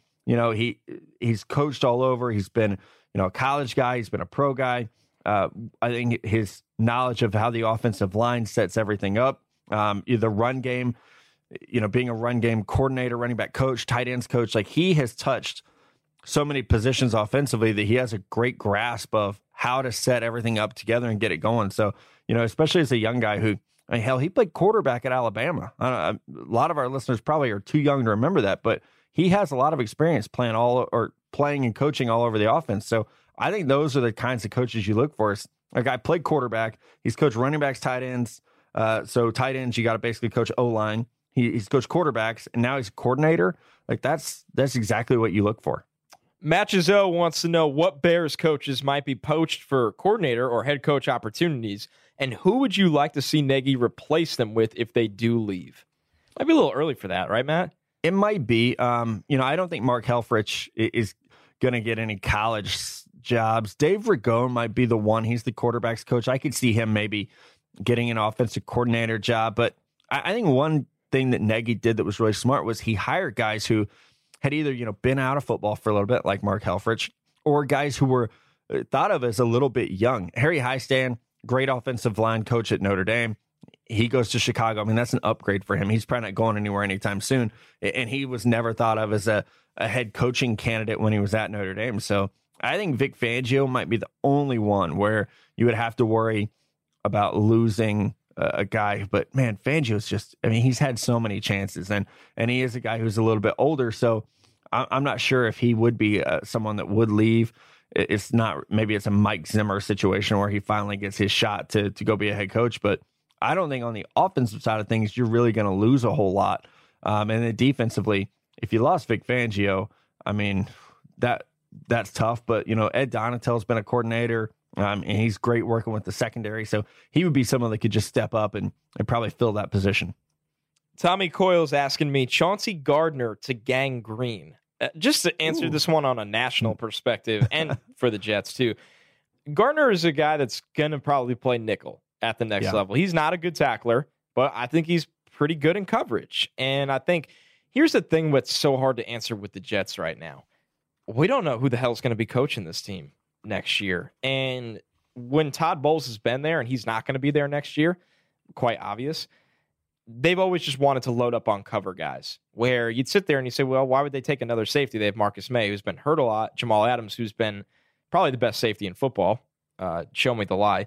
he's coached all over. He's been, a college guy. He's been a pro guy. I think his knowledge of how the offensive line sets everything up, the run game, being a run game coordinator, running back coach, tight ends coach, like, he has touched so many positions offensively that he has a great grasp of how to set everything up together and get it going. So, especially as a young guy who, hell, he played quarterback at Alabama. A lot of our listeners probably are too young to remember that, but he has a lot of experience playing and coaching all over the offense. So I think those are the kinds of coaches you look for. A guy played quarterback. He's coached running backs, tight ends. So tight ends, you got to basically coach O-line. He's coached quarterbacks, and now he's a coordinator. Like, that's exactly what you look for. Matt Gisot wants to know what Bears coaches might be poached for coordinator or head coach opportunities, and who would you like to see Nagy replace them with if they do leave? Might be a little early for that, right, Matt? It might be. I don't think Mark Helfrich is going to get any college jobs. Dave Ragone might be the one. He's the quarterback's coach. I could see him maybe getting an offensive coordinator job, but I think one thing that Nagy did that was really smart was he hired guys who had either, been out of football for a little bit, like Mark Helfrich, or guys who were thought of as a little bit young. Harry Highstand, great offensive line coach at Notre Dame. He goes to Chicago. I mean, that's an upgrade for him. He's probably not going anywhere anytime soon. And he was never thought of as a head coaching candidate when he was at Notre Dame. So I think Vic Fangio might be the only one where you would have to worry about losing a guy. But man, Fangio's just, he's had so many chances, and he is a guy who's a little bit older. So I'm not sure if he would be someone that would leave. It's not, maybe it's a Mike Zimmer situation where he finally gets his shot to go be a head coach. But I don't think on the offensive side of things, you're really going to lose a whole lot. And then defensively, if you lost Vic Fangio, that's tough. But, Ed Donatell's been a coordinator. And he's great working with the secondary. So he would be someone that could just step up and probably fill that position. Tommy Coyle's asking me, Chauncey Gardner to Gang Green. Just to answer this one on a national perspective and for the Jets too. Gardner is a guy that's going to probably play nickel at the next level. He's not a good tackler, but I think he's pretty good in coverage. And I think here's the thing what's so hard to answer with the Jets right now. We don't know who the hell is going to be coaching this team next year. And when Todd Bowles has been there and he's not going to be there next year, quite obvious, they've always just wanted to load up on cover guys where you'd sit there and you say, well, why would they take another safety? They have Marcus May, who's been hurt a lot, Jamal Adams, who's been probably the best safety in football. Show me the lie.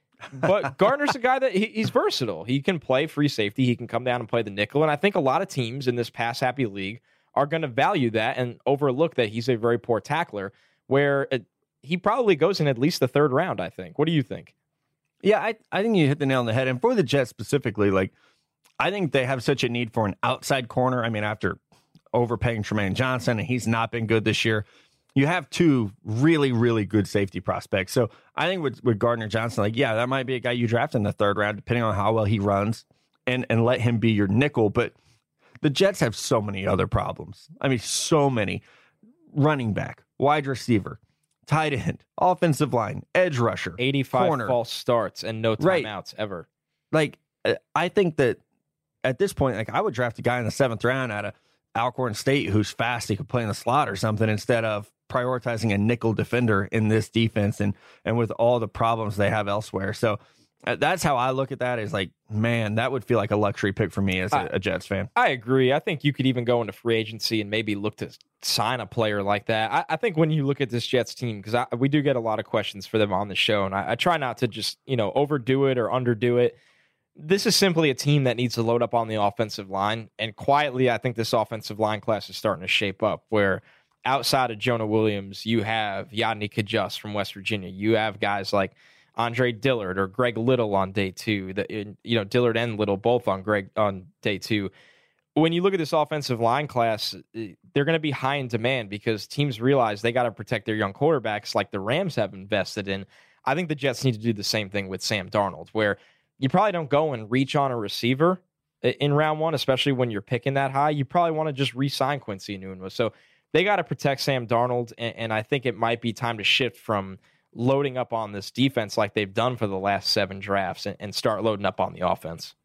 But Gardner's a guy that he's versatile. He can play free safety. He can come down and play the nickel. And I think a lot of teams in this pass-happy league are going to value that and overlook that he's a very poor tackler, where he probably goes in at least the third round, I think. What do you think? Yeah, I think you hit the nail on the head. And for the Jets specifically, like, I think they have such a need for an outside corner. I mean, after overpaying Tremaine Johnson, and he's not been good this year, you have two really, really good safety prospects. So I think with Gardner Johnson, like, yeah, that might be a guy you draft in the third round, depending on how well he runs, and let him be your nickel. But the Jets have so many other problems. I mean, so many. Running back, wide receiver, tight end, offensive line, edge rusher, 85 corner. False starts and no timeouts ever. Like, I think that at this point, like, I would draft a guy in the 7th round out of Alcorn State who's fast, he could play in the slot or something, instead of prioritizing a nickel defender in this defense and with all the problems they have elsewhere. So that's how I look at that, is like, man, that would feel like a luxury pick for me as a Jets fan. I agree. I think you could even go into free agency and maybe look to sign a player like that. I think when you look at this Jets team, because we do get a lot of questions for them on the show, and I try not to just, overdo it or underdo it. This is simply a team that needs to load up on the offensive line. And quietly, I think this offensive line class is starting to shape up, where outside of Jonah Williams, you have Yadni Kajus from West Virginia. You have guys like Andre Dillard or Greg Little on day 2. Dillard and Little both on day 2. When you look at this offensive line class, they're going to be high in demand because teams realize they got to protect their young quarterbacks like the Rams have invested in. I think the Jets need to do the same thing with Sam Darnold, where you probably don't go and reach on a receiver in round 1, especially when you're picking that high. You probably want to just re-sign Quincy Enunwa. So they got to protect Sam Darnold, and I think it might be time to shift from loading up on this defense like they've done for the last 7 drafts and start loading up on the offense.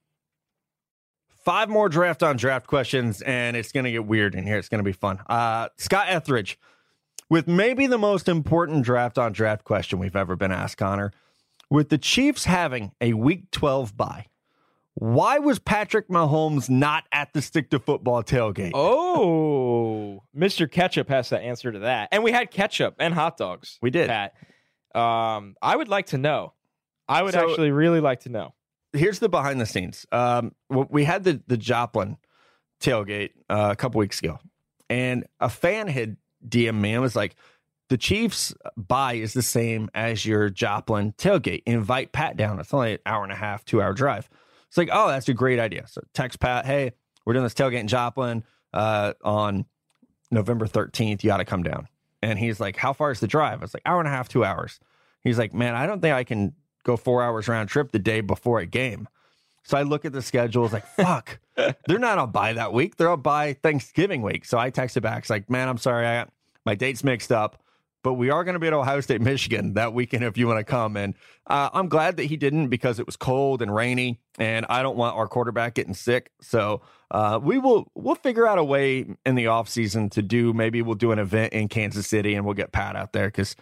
5 more draft on draft questions, and it's going to get weird in here. It's going to be fun. Scott Etheridge, with maybe the most important draft on draft question we've ever been asked, Connor. With the Chiefs having a Week 12 bye, why was Patrick Mahomes not at the Stick to Football tailgate? Oh, Mr. Ketchup has the answer to that. And we had ketchup and hot dogs. We did. Pat. I would like to know. I would actually really like to know. Here's the behind the scenes. We had the Joplin tailgate a couple weeks ago, and a fan had DM'd me and was like, the Chiefs bye is the same as your Joplin tailgate. Invite Pat down. It's only an hour and a half, 2-hour drive. It's like, oh, that's a great idea. So text Pat, hey, we're doing this tailgate in Joplin on November 13th. You got to come down. And he's like, how far is the drive? I was like, hour and a half, 2 hours. He's like, man, I don't think I can go 4 hours round trip the day before a game. So I look at the schedule. It's like, fuck, they're not on bye that week. They're on bye Thanksgiving week. So I texted back. It's like, man, I'm sorry. I got my dates mixed up. But we are going to be at Ohio State, Michigan that weekend if you want to come. And I'm glad that he didn't, because it was cold and rainy, and I don't want our quarterback getting sick. So we'll figure out a way in the offseason to do, maybe we'll do an event in Kansas City and we'll get Pat out there, because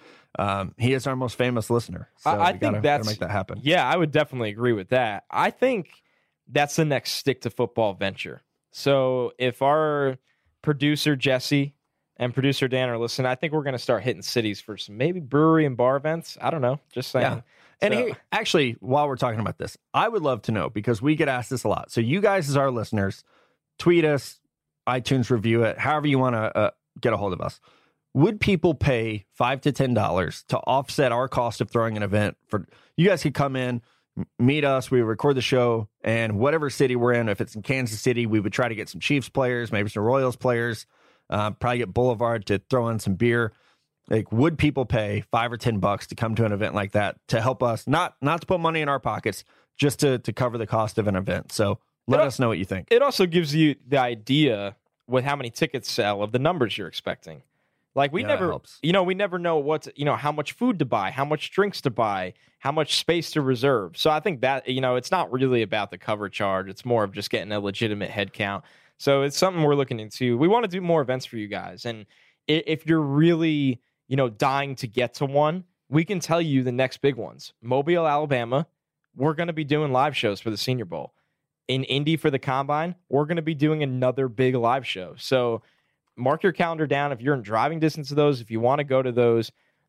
he is our most famous listener. So I think that's make that happen. Yeah, I would definitely agree with that. I think that's the next Stick to Football venture. So if our producer, Jesse, and producer Dan are listening, I think we're going to start hitting cities for some maybe brewery and bar events. I don't know. Just saying. Yeah. And here, actually, while we're talking about this, I would love to know, because we get asked this a lot. So you guys, as our listeners, tweet us, iTunes review it, however you want to get a hold of us. Would people pay $5 to $10 to offset our cost of throwing an event? For you guys could come in, meet us, we record the show, and whatever city we're in, if it's in Kansas City, we would try to get some Chiefs players, maybe some Royals players, probably get Boulevard to throw in some beer. Like, would people pay $5 or $10 to come to an event like that to help us, not to put money in our pockets, just to cover the cost of an event? So let us know what you think. It also gives you the idea with how many tickets sell of the numbers you're expecting. Like, we never know how much food to buy, how much drinks to buy, how much space to reserve. So I think that, it's not really about the cover charge. It's more of just getting a legitimate head count. So it's something we're looking into. We want to do more events for you guys. And if you're really, dying to get to one, we can tell you the next big ones. Mobile, Alabama, we're going to be doing live shows for the Senior Bowl. In Indy for the Combine, we're going to be doing another big live show. So mark your calendar down if you're in driving distance of those, if you want to go to those.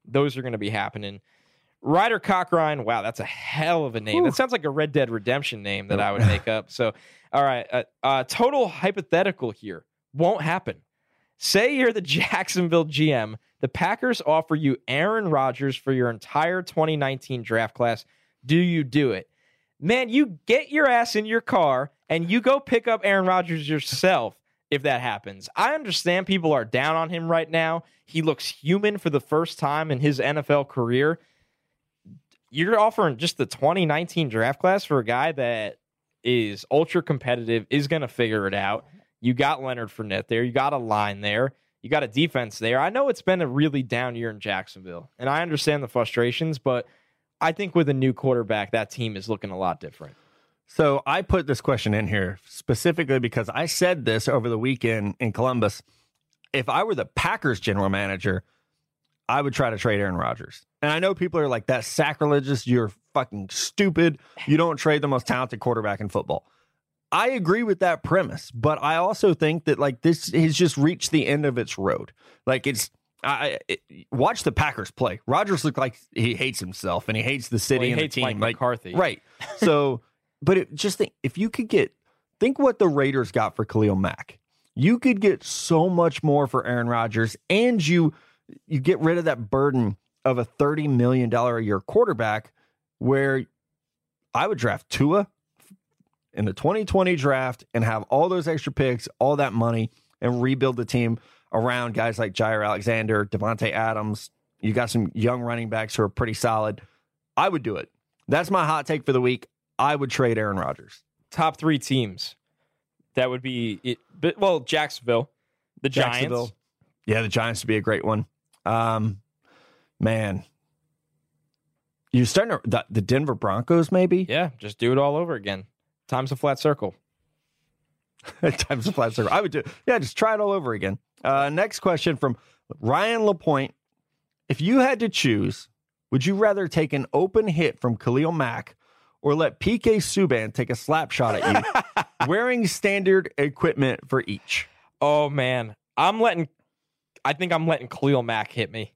those are going to be happening. Ryder Cochrane, wow, that's a hell of a name. That sounds like a Red Dead Redemption name that I would make up. So, all right, total hypothetical here. Won't happen. Say you're the Jacksonville GM. The Packers offer you Aaron Rodgers for your entire 2019 draft class. Do you do it? Man, you get your ass in your car and you go pick up Aaron Rodgers yourself if that happens. I understand people are down on him right now. He looks human for the first time in his NFL career. You're offering just the 2019 draft class for a guy that is ultra competitive, is going to figure it out. You got Leonard Fournette there. You got a line there. You got a defense there. I know it's been a really down year in Jacksonville, and I understand the frustrations, but I think with a new quarterback, that team is looking a lot different. So I put this question in here specifically because I said this over the weekend in Columbus. If I were the Packers general manager, I would try to trade Aaron Rodgers. And I know people are like, that's sacrilegious. You're fucking stupid. You don't trade the most talented quarterback in football. I agree with that premise, but I also think that like this has just reached the end of its road. Like watch the Packers play. Rodgers looked like he hates himself and he hates the city and the team. Mike McCarthy. Right. So, but just think, if you could think what the Raiders got for Khalil Mack. You could get so much more for Aaron Rodgers, and you get rid of that burden of a $30 million a year quarterback, where I would draft Tua in the 2020 draft and have all those extra picks, all that money, and rebuild the team around guys like Jair Alexander, Devontae Adams. You got some young running backs who are pretty solid. I would do it. That's my hot take for the week. I would trade Aaron Rodgers. Top three teams. That would be it. Well, Jacksonville, the Giants. Yeah, the Giants would be a great one. Man, you're starting to the Denver Broncos, maybe. Yeah, just do it all over again. Time's a flat circle. Time's a flat circle. I would do. Yeah, just try it all over again. Next question from Ryan LaPointe. If you had to choose, would you rather take an open hit from Khalil Mack or let PK Subban take a slap shot at you, wearing standard equipment for each? Oh man, I think I'm letting Khalil Mack hit me.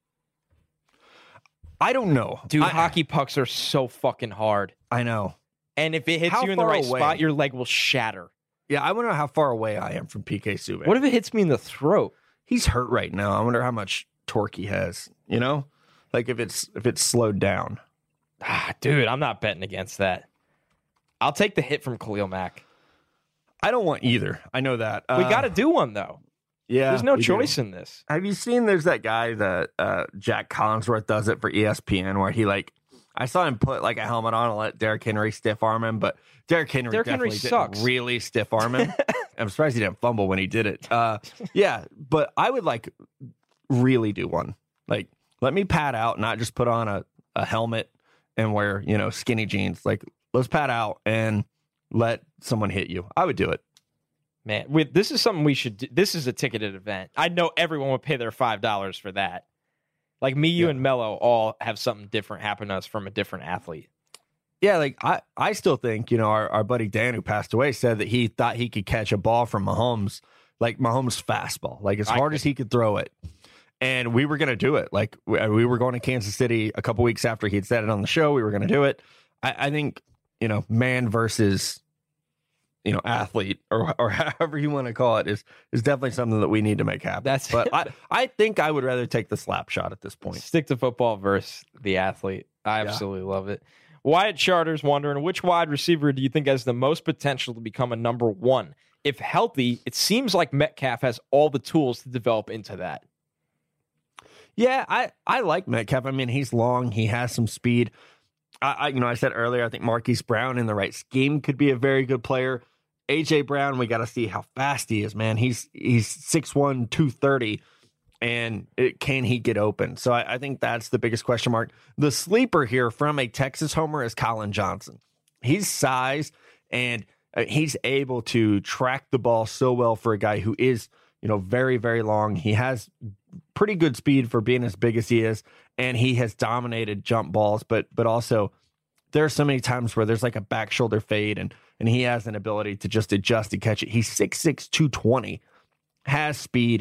I don't know. Dude, hockey pucks are so fucking hard. I know. And if it hits you in the right spot, your leg will shatter. Yeah, I wonder how far away I am from PK Subban. What if it hits me in the throat? He's hurt right now. I wonder how much torque he has, you know? Like if it's slowed down. Dude, I'm not betting against that. I'll take the hit from Khalil Mack. I don't want either. I know that. We got to do one, though. Yeah. There's no choice in this. Have you seen there's that guy that Jack Collinsworth does it for ESPN where he I saw him put like a helmet on and let Derrick Henry stiff arm him, but Derrick Henry sucks. Didn't really stiff arm him. I'm surprised he didn't fumble when he did it. Yeah, but I would really do one. Like, let me pad out, not just put on a helmet and wear, skinny jeans. Like, let's pad out and let someone hit you. I would do it. Man, this is something we should do. This is a ticketed event. I know everyone would pay their $5 for that. Like me, you, and Mello all have something different happen to us from a different athlete. Yeah, like I still think, our buddy Dan, who passed away, said that he thought he could catch a ball from Mahomes, like Mahomes' fastball, like as hard as he could throw it. And we were going to do it. Like we were going to Kansas City a couple weeks after he'd said it on the show. We were going to do it. I think, man versus, athlete or however you want to call it is definitely something that we need to make happen. But I think I would rather take the slap shot at this point. Stick to football versus the athlete. I absolutely love it. Wyatt Charter's wondering, which wide receiver do you think has the most potential to become a number one? If healthy, it seems like Metcalf has all the tools to develop into that. Yeah, I like Metcalf. I mean, he's long. He has some speed. I said earlier, I think Marquise Brown in the right scheme could be a very good player. A.J. Brown, we got to see how fast he is, man. He's 6'1", 230, and can he get open? So I think that's the biggest question mark. The sleeper here from a Texas homer is Colin Johnson. He's size, and he's able to track the ball so well for a guy who is, very, very long. He has pretty good speed for being as big as he is, and he has dominated jump balls, but also there are so many times where there's like a back shoulder fade, and he has an ability to just adjust and catch it. He's 6'6", 220, has speed.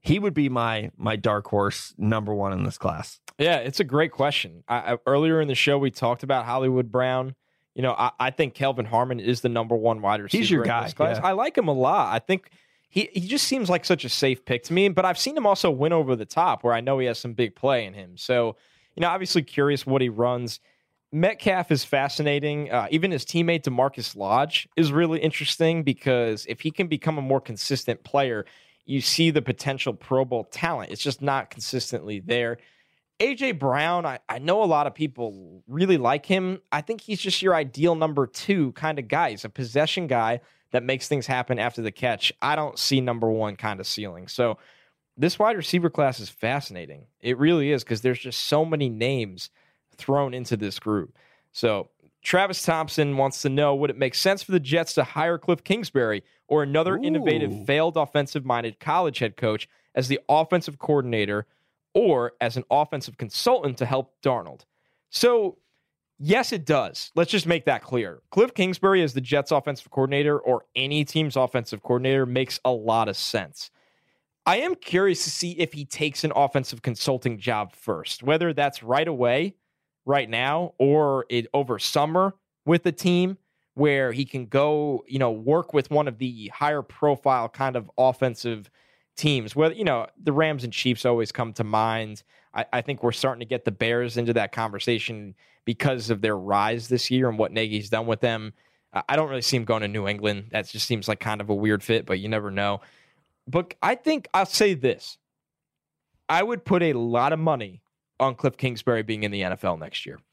he would be my dark horse number one in this class. Yeah, it's a great question. Earlier in the show, we talked about Hollywood Brown. I think Kelvin Harmon is the number one wide receiver. He's your in guy. this class. Yeah. I like him a lot. I think he just seems like such a safe pick to me. But I've seen him also win over the top, where I know he has some big play in him. So, obviously curious what he runs. Metcalf is fascinating. Even his teammate DeMarcus Lodge is really interesting, because if he can become a more consistent player, you see the potential Pro Bowl talent. It's just not consistently there. A.J. Brown, I know a lot of people really like him. I think he's just your ideal number 2 kind of guy. He's a possession guy that makes things happen after the catch. I don't see number 1 kind of ceiling. So this wide receiver class is fascinating. It really is, because there's just so many names thrown into this group. So Travis Thompson wants to know, would it make sense for the Jets to hire Cliff Kingsbury or another innovative, failed offensive-minded college head coach as the offensive coordinator or as an offensive consultant to help Darnold? So, yes, it does. Let's just make that clear. Cliff Kingsbury as the Jets offensive coordinator or any team's offensive coordinator makes a lot of sense. I am curious to see if he takes an offensive consulting job first, whether that's right away, right now, or over summer with a team where he can go, work with one of the higher profile kind of offensive teams. Whether, the Rams and Chiefs always come to mind. I think we're starting to get the Bears into that conversation because of their rise this year and what Nagy's done with them. I don't really see him going to New England. That just seems like kind of a weird fit, but you never know. But I think I'll say this. I would put a lot of money on Cliff Kingsbury being in the NFL next year.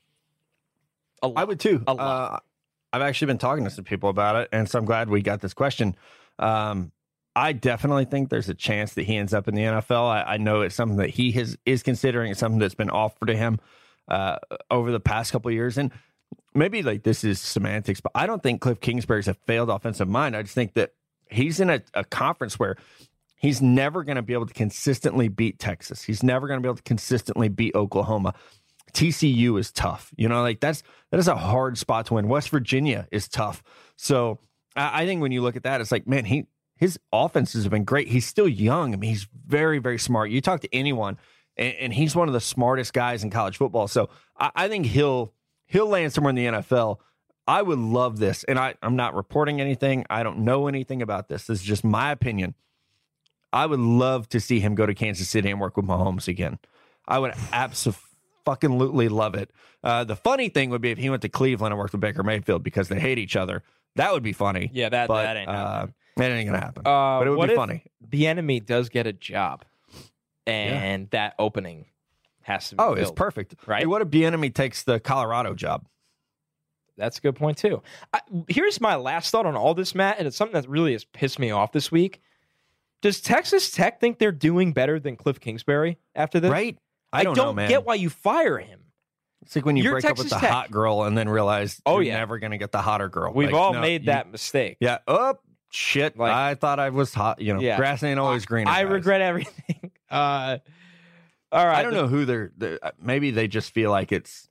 I would too. A lot. I've actually been talking to some people about it, and so I'm glad we got this question. I definitely think there's a chance that he ends up in the NFL. I know it's something that he is considering. It's something that's been offered to him over the past couple of years. And maybe this is semantics, but I don't think Cliff Kingsbury's a failed offensive mind. I just think that he's in a conference where he's never going to be able to consistently beat Texas. He's never going to be able to consistently beat Oklahoma. TCU is tough. That is a hard spot to win. West Virginia is tough. So I think when you look at that, it's like, man, his offenses have been great. He's still young. I mean, he's very, very smart. You talk to anyone, and he's one of the smartest guys in college football. So I think he'll land somewhere in the NFL. I would love this. And I'm not reporting anything. I don't know anything about this. This is just my opinion. I would love to see him go to Kansas City and work with Mahomes again. I would absolutely love it. The funny thing would be if he went to Cleveland and worked with Baker Mayfield because they hate each other. That would be funny. Yeah, that ain't happening. That ain't going to happen. But it would be funny. The enemy does get a job, and that opening has to be filled, it's perfect. Right? Hey, what if the enemy takes the Colorado job? That's a good point, too. Here's my last thought on all this, Matt, and it's something that really has pissed me off this week. Does Texas Tech think they're doing better than Cliff Kingsbury after this? Right? I don't know, man. get why you fire him. It's like when you break Texas up with the hot girl and then realize you're never going to get the hotter girl. We've all made that mistake. Yeah. Oh, shit. I thought I was hot. Grass ain't always greener. I regret everything. All right. I don't know who they're maybe they just feel like it's,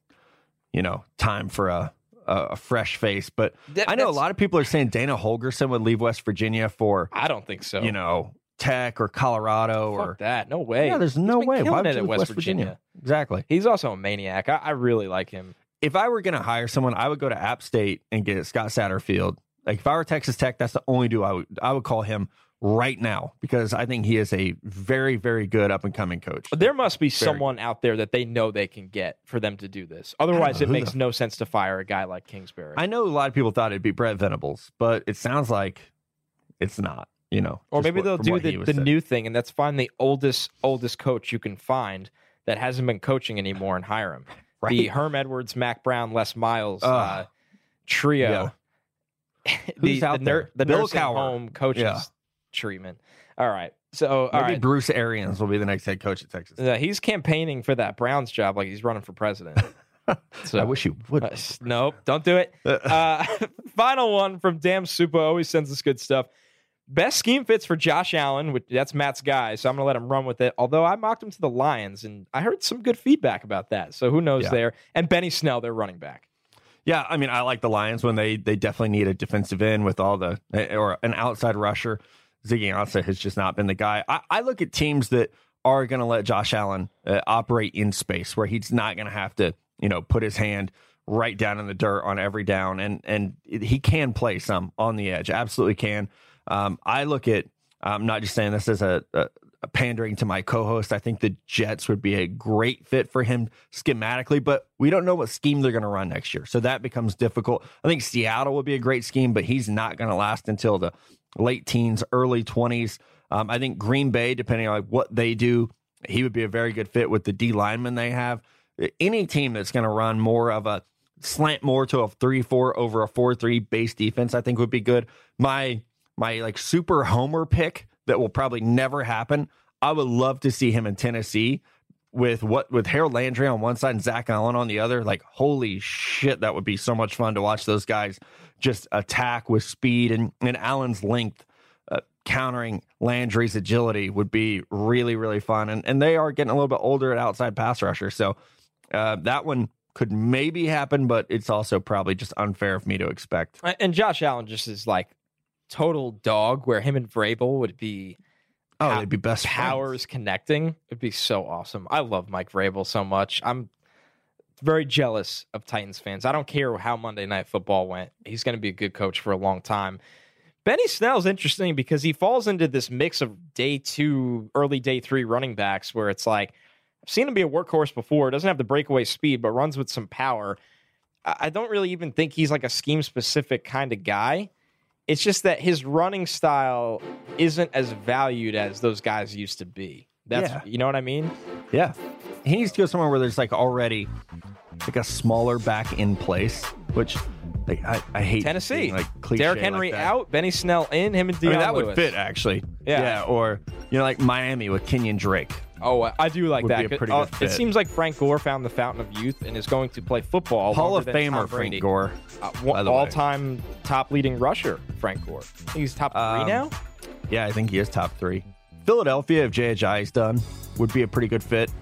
time for a fresh face. But I know a lot of people are saying Dana Holgorsen would leave West Virginia for. I don't think so. Tech or Colorado. Fuck or that. No way. Yeah, there's no way. Why would would you at leave West Virginia? Exactly. He's also a maniac. I really like him. If I were going to hire someone, I would go to App State and get Scott Satterfield. Like if I were Texas Tech, that's the only dude I would call him right now, because I think he is a very, very good up and coming coach. There must be someone out there that they know they can get for them to do this. Otherwise, it makes no sense to fire a guy like Kingsbury. I know a lot of people thought it'd be Brett Venables, but it sounds like it's not. Or maybe they'll do the new thing, and that's find the oldest coach you can find that hasn't been coaching anymore and hire him. Right? The Herm Edwards, Mac Brown, Les Miles trio. Yeah. Who's out there? The Bill nursing Cowher. home coaches treatment. All right. So maybe Bruce Arians will be the next head coach at Texas. He's campaigning for that Browns job like he's running for president. So, I wish you would. Nope, don't do it. Final one from Damn Supa. Always sends us good stuff. Best scheme fits for Josh Allen, which that's Matt's guy, so I'm going to let him run with it. Although I mocked him to the Lions, and I heard some good feedback about that. So who knows there? And Benny Snell, their running back. Yeah, I like the Lions when they definitely need a defensive end with all or an outside rusher. Ziggy Ansah has just not been the guy. I look at teams that are going to let Josh Allen operate in space where he's not going to have to, put his hand right down in the dirt on every down. And he can play some on the edge. Absolutely can. I look at, I'm not just saying this as a pandering to my co-host. I think the Jets would be a great fit for him schematically, but we don't know what scheme they're going to run next year. So that becomes difficult. I think Seattle would be a great scheme, but he's not going to last until the late teens, early 20s. I think Green Bay, depending on what they do, he would be a very good fit with the D linemen they have. Any team that's going to run more of a slant more to a 3-4 over a 4-3 base defense, I think would be good. My like super homer pick that will probably never happen. I would love to see him in Tennessee with Harold Landry on one side and Zach Allen on the other. Like, holy shit, that would be so much fun to watch those guys just attack with speed and Allen's length. Countering Landry's agility would be really, really fun. And they are getting a little bit older at outside pass rusher. So that one could maybe happen, but it's also probably just unfair of me to expect. And Josh Allen just is like total dog, where him and Vrabel would be they'd be best powers friends. Connecting. It'd be so awesome. I love Mike Vrabel so much. I'm very jealous of Titans fans. I don't care how Monday Night Football went. He's going to be a good coach for a long time. Benny Snell's interesting because he falls into this mix of day 2, early day 3 running backs where it's like, I've seen him be a workhorse before. Doesn't have the breakaway speed, but runs with some power. I don't really even think he's like a scheme-specific kind of guy. It's just that his running style isn't as valued as those guys used to be. You know what I mean? Yeah. He needs to go somewhere where there's like already like a smaller back in place, which like I hate Tennessee. Like cliche Derrick Henry like out, Benny Snell in, him and Deion that Lewis. would fit actually. Yeah. Or like Miami with Kenyon Drake. Oh, I do like would that. Be a pretty good fit. It seems like Frank Gore found the fountain of youth and is going to play football. Hall of Famer Frank Gore. All-time top leading rusher, Frank Gore. He's top 3 now? Yeah, I think he is top 3. Philadelphia, if Jay Ajayi's done, would be a pretty good fit.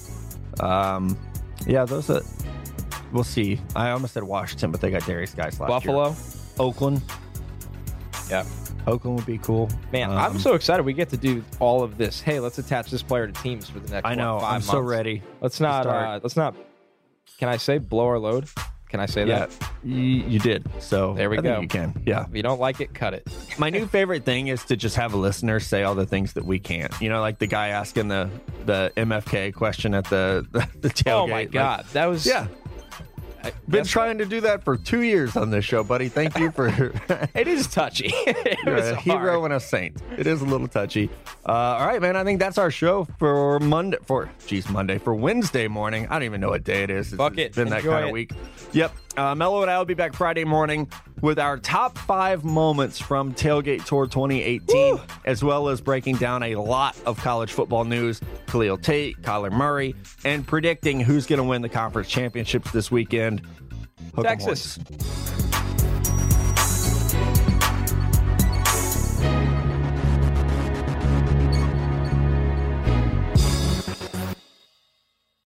Those are... We'll see. I almost said Washington, but they got Darius Geis last Buffalo? year. Oakland. Yeah. Oakland would be cool. Man, I'm so excited we get to do all of this. Hey, let's attach this player to teams for the next 5 months. I'm so ready. Let's not, can I say blow our load? Can I say that? You did. So there we go. You can. Yeah. If you don't like it, cut it. My new favorite thing is to just have a listener say all the things that we can't. Like the guy asking the MFK question at the tailgate. Oh my God. That was... Yeah. Been trying to do that for 2 years on this show, buddy. Thank you for... It is touchy. You're a hero and a saint. It is a little touchy. All right, man. I think that's our show for Wednesday morning. I don't even know what day it is. It's been that kind of week. Yep. Mello and I will be back Friday morning with our top 5 moments from Tailgate Tour 2018, as well as breaking down a lot of college football news, Khalil Tate, Kyler Murray, and predicting who's going to win the conference championships this weekend. Texas.